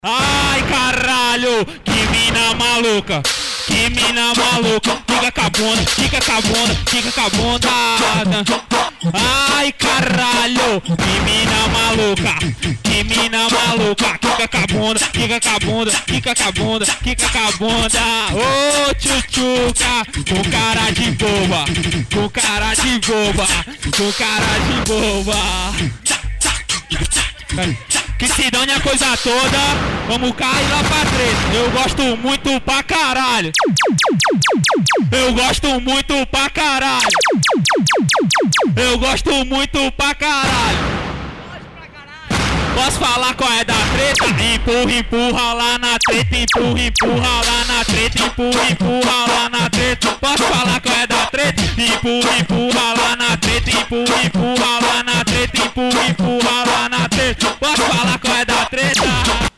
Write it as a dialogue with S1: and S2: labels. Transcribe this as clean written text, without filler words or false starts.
S1: Ai, caralho, que mina maluca, que mina maluca, fica com a bunda, fica com a bunda, fica com a bunda. Ai, caralho, que mina maluca, que mina maluca, fica com a bunda, fica com a bunda, fica com a bunda, fica com a bunda. Ô, tchutchuca, com cara de boba, com cara de boba, com cara de boba. Que se dane a coisa toda, vamos cair lá pra treta. Eu gosto muito pra caralho. Eu gosto muito pra caralho. Eu gosto muito pra caralho. Posso falar qual é da treta? Empurra, empurra lá na treta. Empurra, empurra lá na treta. Empurra, empurra lá na treta. Posso falar qual é da treta? Empurra, empurra lá na treta. Empurra, empurra lá na treta. Empurra, empurra lá na treta. Posso falar qual é da treta?